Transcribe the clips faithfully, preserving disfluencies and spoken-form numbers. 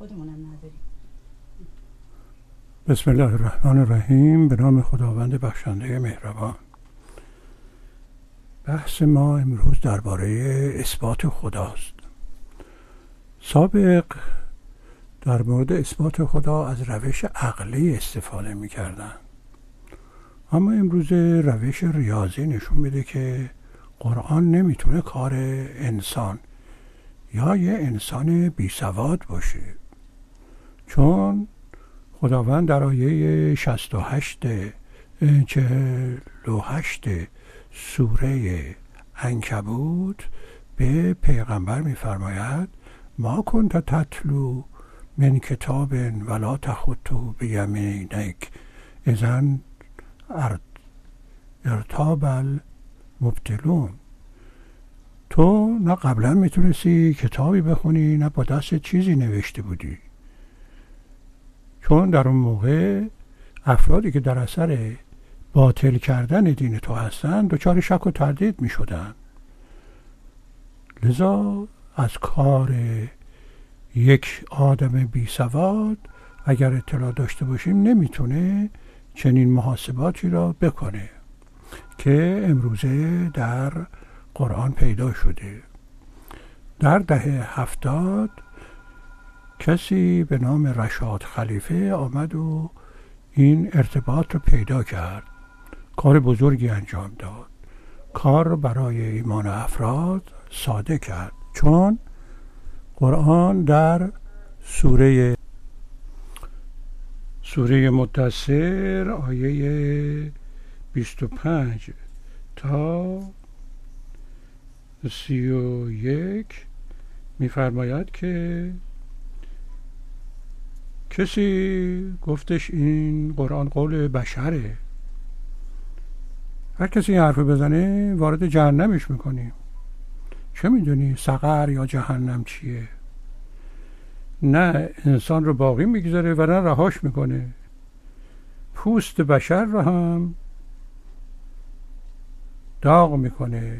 خودمونم نداریم. بسم الله الرحمن الرحیم. به نام خداوند بخشنده مهربان. بحث ما امروز درباره اثبات خداست. سابق در مورد اثبات خدا از روش عقلی استفاده می کردن. اما امروز روش ریاضی نشون میده که قرآن نمیتونه کار انسان یا یه انسان بی سواد باشه، چون خداوند در آیه شصت و هشت چهل و هشت سوره عنکبوت به پیغمبر میفرماید ما کنت تتلو من کتاب ولا تخطو بیمینک اذن ارتاب المبطلون. تو نه قبلا میتونستی کتابی بخونی نه با دست چیزی نوشته بودی، چون در اون موقع افرادی که در اثر باطل کردن دین تو هستن دچار شک و تردید میشدن. لذا از کار یک آدم بی سواد اگر اطلاع داشته باشیم نمیتونه چنین محاسباتی را بکنه که امروزه در قرآن پیدا شده. در دهه هفتاد کسی به نام رشاد خلیفه آمد و این ارتباط رو پیدا کرد، کار بزرگی انجام داد، کار رو برای ایمان افراد ساده کرد، چون قرآن در سوره سوره مدثر آیه بیست و پنج تا سی و یک می‌فرماید که کسی گفتش این قرآن قول بشره، هر کسی این حرف بزنه وارد جهنمش میکنیم، چه میدونی سقر یا جهنم چیه؟ نه انسان رو باقی میگذاره و نه رهاش میکنه، پوست بشر رو هم داغ میکنه.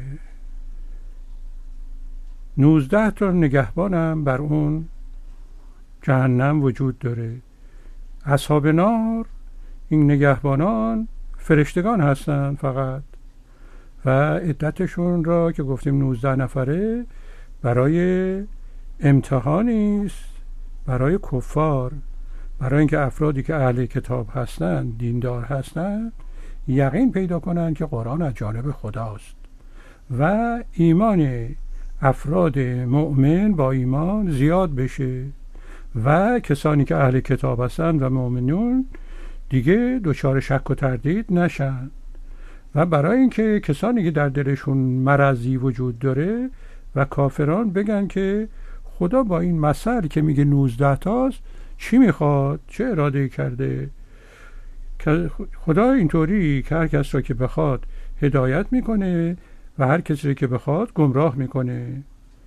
نوزده تا نگهبان هم بر اون جهنم وجود داره. اصحاب نار این نگهبانان فرشتگان هستند فقط، و عدتشون را که گفتیم نوزده نفره برای امتحانی است برای کفار، برای اینکه افرادی که اهل کتاب هستند، دیندار هستند، یقین پیدا کنند که قرآن از جانب خداست و ایمان افراد مؤمن با ایمان زیاد بشه و کسانی که اهل کتاب هستند و مؤمنون دیگه دچار شک و تردید نشن. و برای اینکه کسانی که در دلشون مرضی وجود داره و کافران بگن که خدا با این مثل که میگه نوزده تاست چی میخواد، چه اراده کرده؟ خدا اینطوری که هر کس را که بخواد هدایت میکنه و هر کسی را که بخواد گمراه میکنه.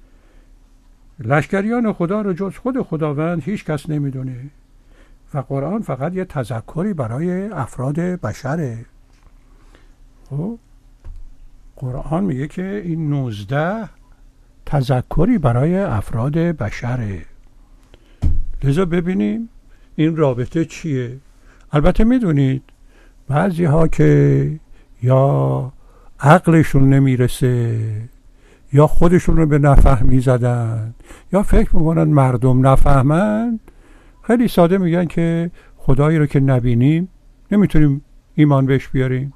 لشکریان خدا رو جز خود خداوند هیچ کس نمیدونه و قرآن فقط یه تذکری برای افراد بشره. خب قرآن میگه که این نوزده تذکری برای افراد بشره. لذا ببینیم این رابطه چیه. البته میدونید بعضی ها که یا عقلشون نمیرسه یا خودشون رو به نفهمی زدن یا فکر میکنن مردم نفهمن، خیلی ساده میگن که خدایی رو که نبینیم نمیتونیم ایمان بهش بیاریم،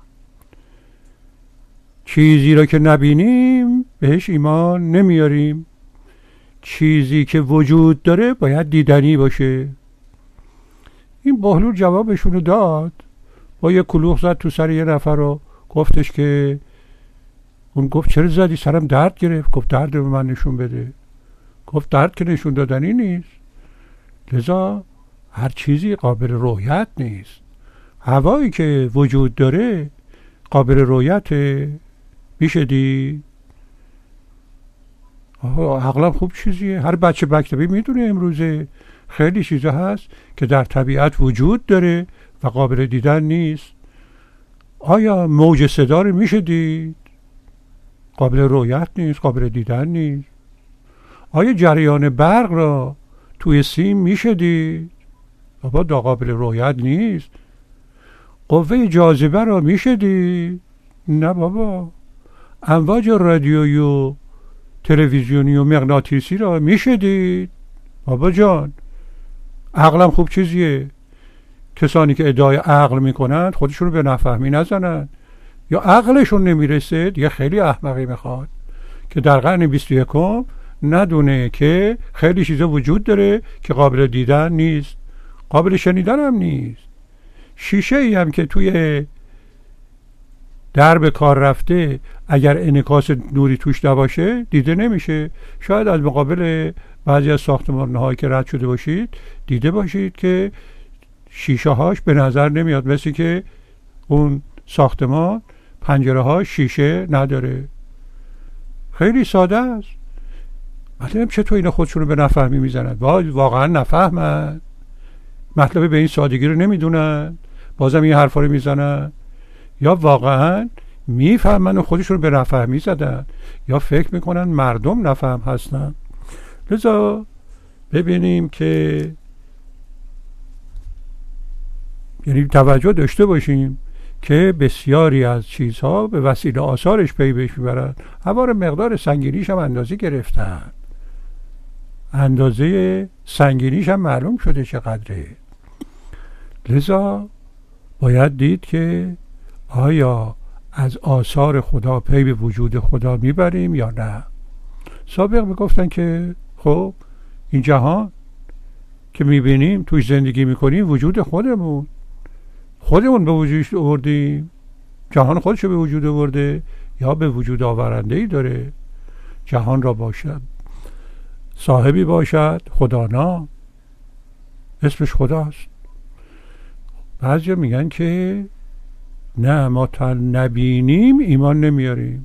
چیزی رو که نبینیم بهش ایمان نمیاریم، چیزی که وجود داره باید دیدنی باشه. این بهلول جوابشون رو داد، با یه کلوخ زد تو سر یه نفر رو گفتش که اون گفت چرا زدی؟ سرم درد گرفت. گفت درد به من نشون بده. گفت درد که نشون دادنی نیست. لذا هر چیزی قابل رؤیت نیست. هوایی که وجود داره قابل رؤیت میشه دید. عقلم خوب چیزیه. هر بچه مکتبی میدونه امروزه خیلی چیزا هست که در طبیعت وجود داره و قابل دیدن نیست. آیا موج صدا رو میشه دید؟ قابل رؤیت نیست، قابل دیدن نیست. آیا جریان برق را توی سیم میشه دید. بابا دا قابل رویت نیست. قوه جاذبه را میشه دید. نه بابا. امواج رادیویی و تلویزیونی و مغناطیسی را میشه دید. بابا جان، عقلم خوب چیزیه. کسانی که ادعای عقل میکنند خودشون رو به نفهمی نزنند، یا عقلشون نمیرسه دیگه. خیلی احمقی میخواد که در قرن بیست و یکم ندونه که خیلی چیزا وجود داره که قابل دیدن نیست، قابل شنیدن هم نیست. شیشه ای هم که توی درب کار رفته اگر انعکاس نوری توش نباشه دیده نمیشه. شاید از مقابل بعضی از ساختمان‌هایی که رد شده باشید دیده باشید که شیشه هاش به نظر نمیاد، مثل که اون ساختمان پنجره ها شیشه نداره. خیلی ساده است. مطلب چطور اینا خودشون رو به نفهمی میزنند؟ واقعا نفهمند، مطلب به این سادگی رو نمیدونن، بازم این حرفا رو میزنن، یا واقعا میفهمن و خودشون رو به نفهمی زدن، یا فکر میکنن مردم نفهم هستن. لذا ببینیم که یعنی توجه داشته باشیم که بسیاری از چیزها به وسیله آثارش پی بهش میبرن. هوار مقدار سنگینیش هم اندازه گرفتن، اندازه سنگینیش هم معلوم شده چقدره. لذا باید دید که آیا از آثار خدا پی به وجود خدا میبریم یا نه. سابق میگفتن که خب این جهان که میبینیم توی زندگی میکنیم وجود خودمون خودمون به وجودش آوردیم. جهان خودشو به وجود آورده یا به وجود آورنده‌ای داره؟ جهان را باشد صاحبی باشد خدانا، اسمش خداست. بعضیا میگن که نه ما تا نبینیم ایمان نمیاریم.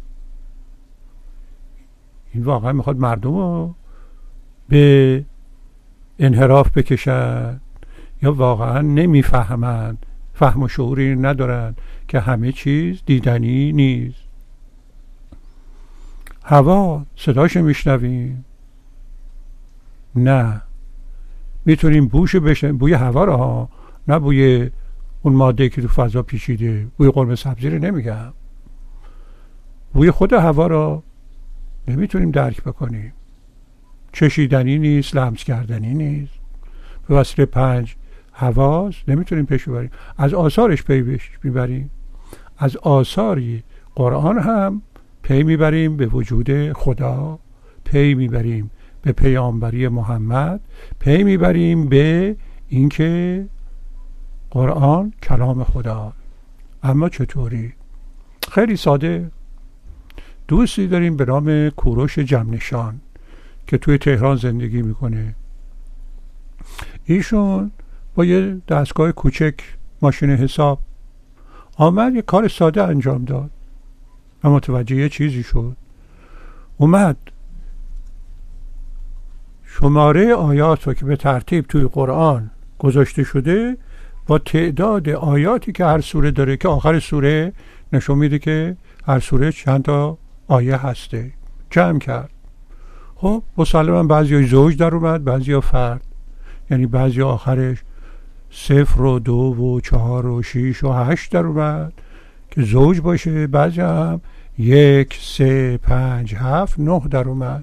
این واقعا میخواد مردم رو به انحراف بکشن یا واقعا نمیفهمند، فهم و شعوری ندارن که همه چیز دیدنی نیست. هوا صداش میشنویم؟ نه. میتونیم بوش بشنویم، بوی هوا را ها، نه بوی اون ماده که تو فضا پیچیده. بوی قرمه سبزی رو نمیگم، بوی خود هوا را نمیتونیم درک بکنیم. چشیدنی نیست، لمس کردنی نیست. به وسیله پنج حواس نمیتونیم پیش ببریم. از آثارش پی پیش میبریم. از آثاری قرآن هم پی میبریم به وجود خدا، پی میبریم به پیامبری محمد، پی میبریم به اینکه قرآن کلام خدا. اما چطوری؟ خیلی ساده. دوستی داریم به نام کوروش جمنشان که توی تهران زندگی میکنه. ایشون با یه دستگاه کوچک، ماشین حساب، آمد یه کار ساده انجام داد و متوجه یه چیزی شد. اومد شماره آیات رو که به ترتیب توی قرآن گذاشته شده با تعداد آیاتی که هر سوره داره، که آخر سوره نشون میده که هر سوره چند تا آیه هسته، جمع کرد. خب مسلماً بعضی های زوج در اومد، بعضی ها فرد، یعنی بعضی ها آخرش صفر و دو و چهار و شیش و هشت در اومد که زوج باشه، بعضی هم یک، سه، پنج، هفت، نه در اومد.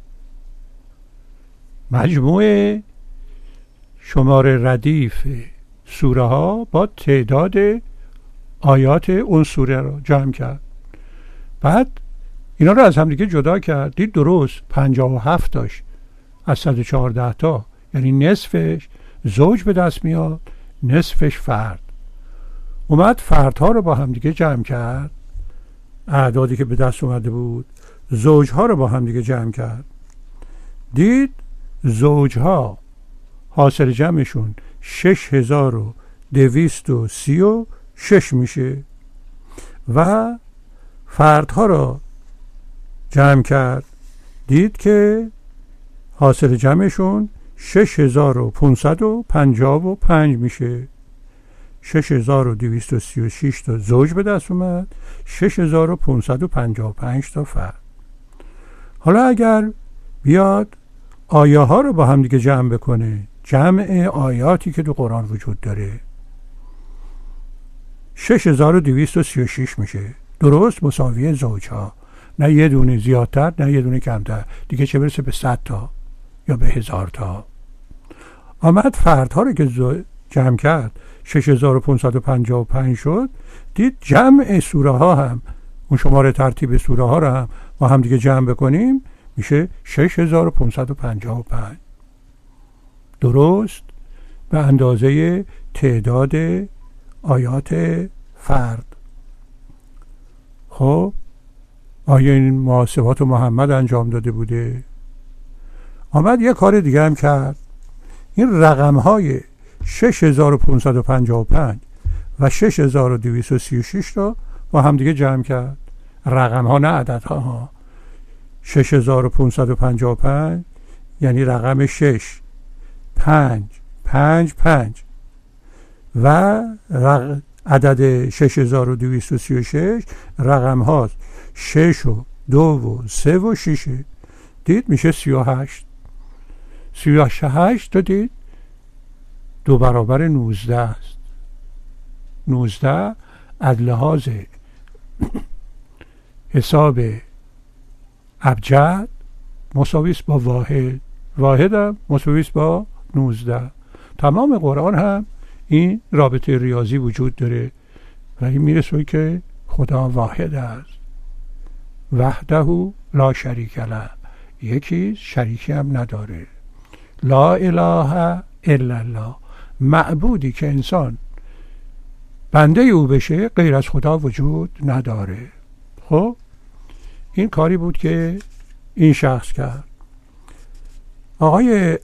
مجموع شماره ردیف سوره ها با تعداد آیات اون سوره رو جمع کرد. بعد اینا رو از هم دیگه جدا کرد، دید درست پنجاه و هفت تاش از صد و چهارده تا، یعنی نصفش زوج به دست میاد، نصفش فرد. اومد فردها رو با هم دیگه جمع کرد، اعدادی که به دست اومده بود، زوجها رو با هم دیگه جمع کرد، دید زوجها حاصل جمعشون شش هزار و دویست و سی و شش میشه و فردها رو جمع کرد، دید که حاصل جمعشون شش هزار و پانصد و پنجاه و پنج میشه. شش هزار و دویست و سی و شش تا زوج به دست اومد، شش هزار و پانصد و پنجاه و پنج تا فرد. حالا اگر بیاد آیه ها رو با هم دیگه جمع بکنه، جمع آیاتی که تو قرآن وجود داره، شش هزار و دویست و سی و شش میشه. درست مساوی زوجها، نه یه دونه زیادتر نه یه دونه کمتر، دیگه چه برسه به صد تا یا به هزار تا. آمد فردها رو که جمع کرد شش هزار و پانصد و پنجاه و پنج شد، دید جمع سوره ها هم، اون شماره ترتیب سوره ها رو هم با هم دیگه جمع بکنیم میشه شش هزار و پانصد و پنجاه و پنج. درست به اندازه تعداد آیات فرد. خب آیا این محاسبات محمد انجام داده بوده؟ آمد یه کار دیگه هم کرد. این رقم های شش هزار و پانصد و پنجاه و پنج و شش هزار و دویست و سی و شش رو با هم دیگه جمع کرد. رقم ها نه عددها ها. شش هزار و پانصد و پنجاه و پنج یعنی رقم شش، پنج، پنج، پنج و رق... عدد شش هزار و دویست و سی و شش رقم هاست شش و دو و سه و شیشه. دید میشه سی و هشت. سی و هشت تا دید دو برابر نوزده است. نوزده از لحاظ حساب ابجد مساویس با واحد، واحد هم مساویس با نوزده. تمام قرآن هم این رابطه ریاضی وجود داره و این میرسوی که خدا واحد است. وحده لا شریک له، یکی شریکی هم نداره. لا اله الا الله، معبودی که انسان بنده او بشه غیر از خدا وجود نداره. خب این کاری بود که این شخص کرد. آقای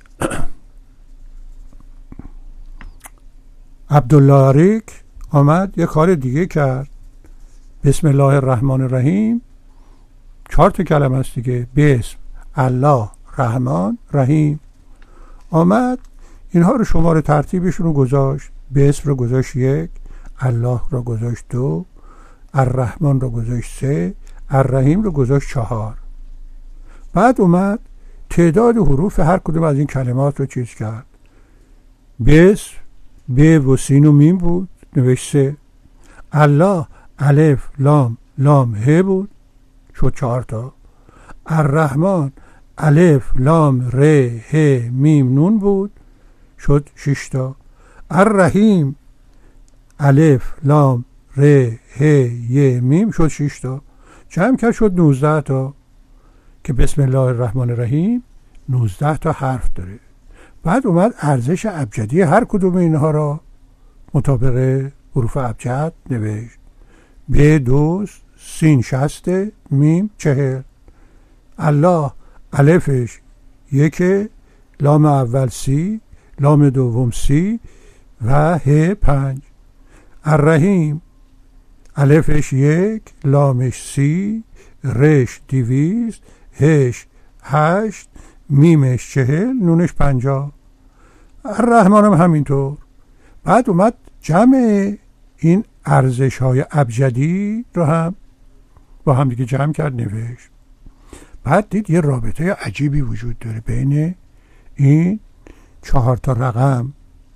عبدالله عریک آمد یه کار دیگه کرد. بسم الله الرحمن الرحیم چهار تا کلمه است دیگه، بسم الله رحمان رحیم. آمد اینها رو شماره ترتیبشون رو گذاشت. بسم رو گذاشت یک، الله رو گذاشت دو، الرحمن رو گذاشت سه، الرحیم رو گذاشت چهار. بعد اومد تعداد حروف هر کدوم از این کلمات رو چیز کرد. بسم ب و سین و میم بود، نوشت سه. الله الف لام لام ه بود، شد چهار تا. الرحمن الف لام ر ه میم نون بود، شد شش تا. الرحیم الف لام ر ه ی میم شد شش تا. جمع کرد شد نوزده تا که بسم الله الرحمن الرحیم نوزده تا حرف داره. بعد اومد ارزش ابجدی هر کدوم اینها را مطابق حروف ابجد نوشت. ب دو، سین شصت، میم چهل. الله الفش یک، لام اول سی، لام دوم سی و ه پنج. الرحیم الفش یک، لامش سی، رش دویست، هش هشت، میمش چهل، نونش پنجاه. الرحمن هم همینطور. بعد اومد جمع این ارزش های ابجدی رو هم با هم دیگه جمع کرد نوشت. بعد دید یه رابطه عجیبی وجود داره بین این چهار تا رقم.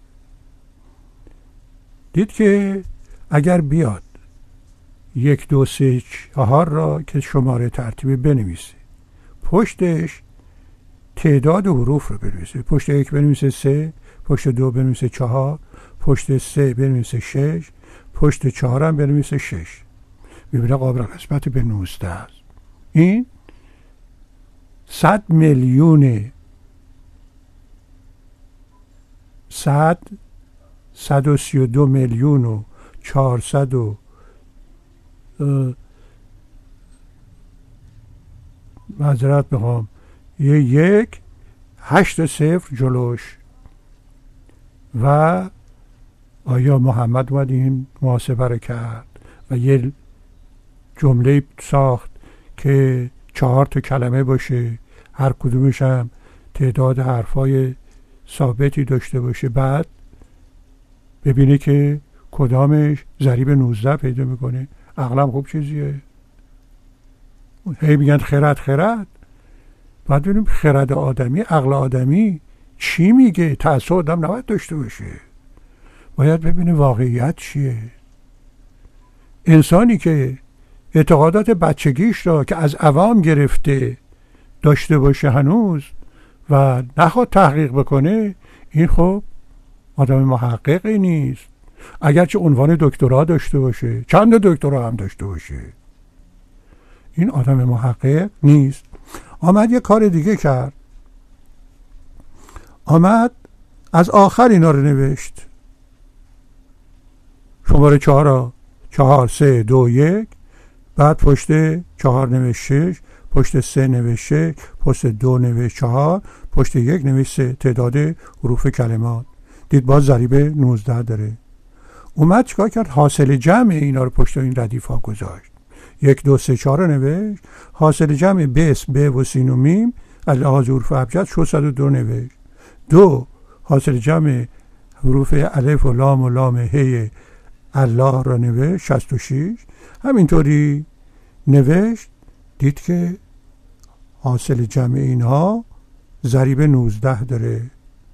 دید که اگر بیاد یک دو سه چهار را که شماره ترتیبی بنویسه، پشتش تعداد حروف رو بنویسه، پشت یک بنویسه سه، پشت دو بنویسه چهار، پشت سه بنویسه شش، پشت چهار هم بنویسه شش، ببینه قابل نسبت به نوزده است. این صد میلیون صد صد و سی و دو میلیون و چهارصد و معذرت میخوام یه یک هشت صفر جلوش. و آیا محمد اومد این محاسبه رو کرد و یه جمله ساخت که چهار تا کلمه باشه، هر کدومش هم تعداد حرفای ثابتی داشته باشه، بعد ببینه که کدامش ضریب نوزده پیدا میکنه. عقلم خوب چیزیه. هی میگن خرد خرد. باید ببینیم خرد آدمی، عقل آدمی چی میگه. تعصب آدم نباید داشته باشه، باید ببینه واقعیت چیه. انسانی که اعتقادات بچگیش را که از عوام گرفته داشته باشه هنوز و نخواد تحقیق بکنه، این خب آدم محققی نیست. اگرچه عنوان دکترا داشته باشه، چند دکترا هم داشته باشه، این آدم محقق نیست. آمد یه کار دیگه کرد، آمد از آخر اینا رو نوشت. شماره چهار چهار سه دو یک، بعد پشت چهار نوشت شش، پشت سه نوشت شش، پشت دو نوشت چهار، پشت یک نوشت سه. تعداد حروف کلمات دید باز ضریب نوزده داره. اومد چیکار کرد؟ حاصل جمع اینا رو پشت این ردیف ها گذاشت. یک دو سه چهار رو نوشت. حاصل جمع بس ب و سین و میم اللحاظ حروف ابجد شد صد و دو نوشت. دو حاصل جمع حروف الف و لام و لام هی الله را نوشت شصت و شش. همینطوری نوشت، دید که حاصل جمع اینها ضریب نوزده داره.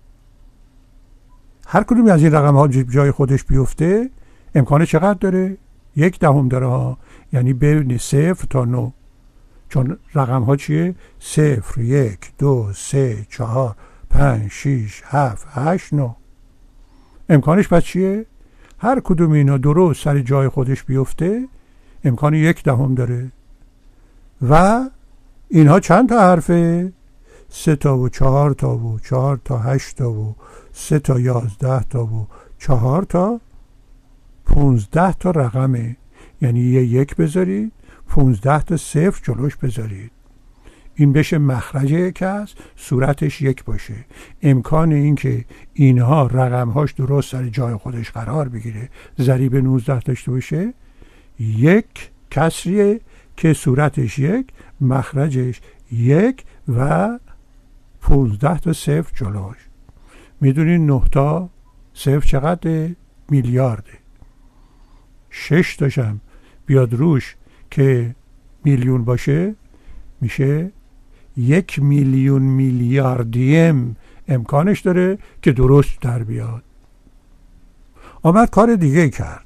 هر کدوم از این رقم ها جای خودش بیفته امکان چقدر داره؟ یک دهم داره ها، یعنی بین صفر تا نو. چون رقم ها چیه؟ صفر، یک، دو، سه، چهار، پنج، شیش، هفت، هشت، نو. امکانش پس چیه؟ هر کدوم اینا درست سر جای خودش بیفته امکان یک دهم داره. و اینها چند تا حرفه؟ سه تا و چهار تا و چهار تا هشت تا و سه تا یازده تا و چهار تا پونزده تا رقمه. یعنی یه یک بذارید، پونزده تا صفر جلوش بذارید. این بشه مخرج یک است، صورتش یک باشه. امکان این که اینها رقمهاش درست سر جای خودش قرار بگیره، ضریب نوزده داشته باشه، یک کسریه که صورتش یک، مخرجش یک و پونزده تا صفر جلوش. میدونین نه تا صفر چقدر؟ میلیارده. شش تاشم بیاد روش که میلیون باشه میشه یک میلیون میلیاردیم امکانش داره که درست در بیاد. آمد کار دیگه کرد،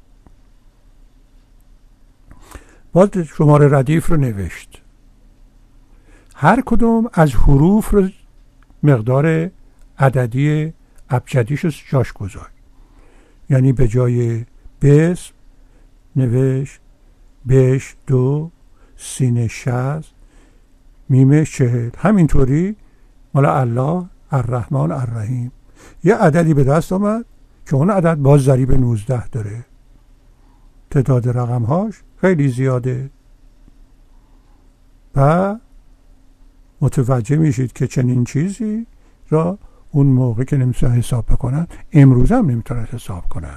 باز شماره ردیف رو نوشت. هر کدوم از حروف رو مقدار عددی ابجدیش رو جاش گذاشت. یعنی به جای بس نوشت بش دو، سین شصت، میمش چهل. همینطوری مال الله الرحمن الرحیم. یه عددی به دست آمد که اون عدد باز ضریب نوزده داره. تعداد رقمهاش خیلی زیاده و متوجه میشید که چنین چیزی را اون موقع که نمیتونن حساب بکنن، امروز هم نمیتونن حساب کنن،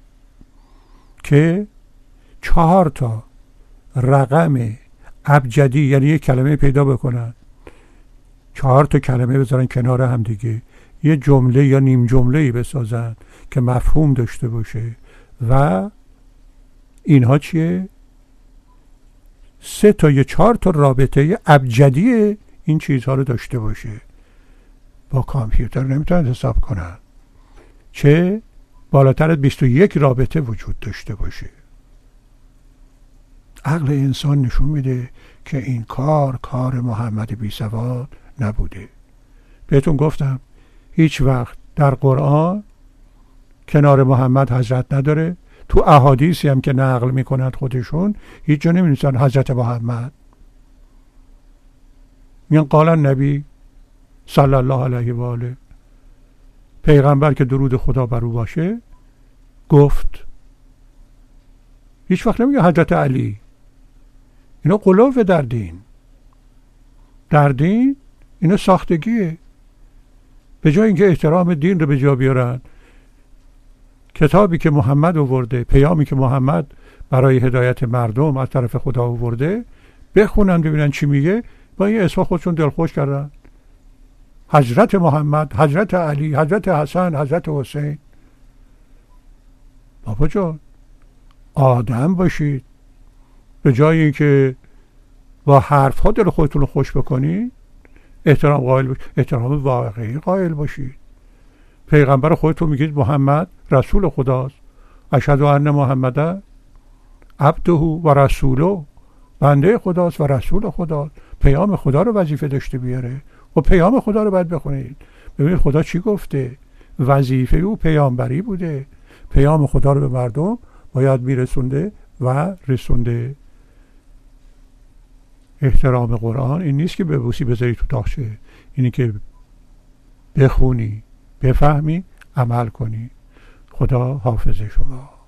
که چهار تا رقم ابجدی یعنی یک کلمه پیدا بکنن، چهار تا کلمه بذارن کنار هم دیگه، یه جمله یا نیم جمله‌ای بسازن که مفهوم داشته باشه و اینها چیه؟ سه تا یا چهار تا رابطه ابجدی این چیزها رو داشته باشه. با کامپیوتر نمیتونن حساب کنن، چه بالاتر از بیست و یک رابطه وجود داشته باشه. عقل انسان نشون میده که این کار کار محمد بی سواد نبوده. بهتون گفتم هیچ وقت در قرآن کنار محمد حضرت نداره. تو احادیثی هم که نقل میکنند خودشون هیچ جا نمی‌نویسن حضرت محمد. میگن قال النبی صلی الله علیه و آله، پیغمبر که درود خدا بر او باشه گفت. هیچ وقت نمیگه حضرت علی. اینا غلو در دین. در دین اینا ساختگیه. به جای اینکه احترام دین رو به جا بیارن، کتابی که محمد آورده، پیامی که محمد برای هدایت مردم از طرف خدا آورده، بخونن ببینن چی میگه، با این اسم خودشون دلخوش کردن. حضرت محمد، حضرت علی، حضرت حسن، حضرت حسین. بابا جان آدم باشید. به جای اینکه با حرف ها دل خودتون رو خوش بکنید، احترام قائل باشید، احترام واقعی قائل باشید. پیغمبر خودتون میگید محمد رسول خداست، اشهد ان محمد عبده و رسوله، بنده خداست و رسول خداست، پیام خدا رو وظیفه داشته بیاره و پیام خدا رو باید بخونید. ببینید خدا چی گفته، وظیفه او پیامبری بوده، پیام خدا رو به مردم باید میرسونده و رسونده. احترام قرآن این نیست که ببوسی بذاری تو تاخچه، اینی که بخونی، بفهمی، عمل کنی. خدا حافظ شما.